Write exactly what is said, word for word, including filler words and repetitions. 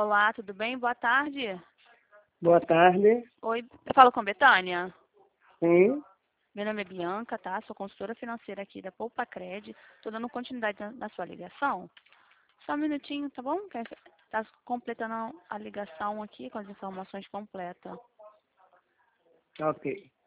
Olá, tudo bem? Boa tarde. Boa tarde. Oi, eu falo com a Betânia? Sim. Meu nome é Bianca, tá? Sou consultora financeira aqui da Poupa Cred. Estou dando continuidade na, na sua ligação. Só um minutinho, tá bom? Está completando a ligação aqui com as informações completas. Ok.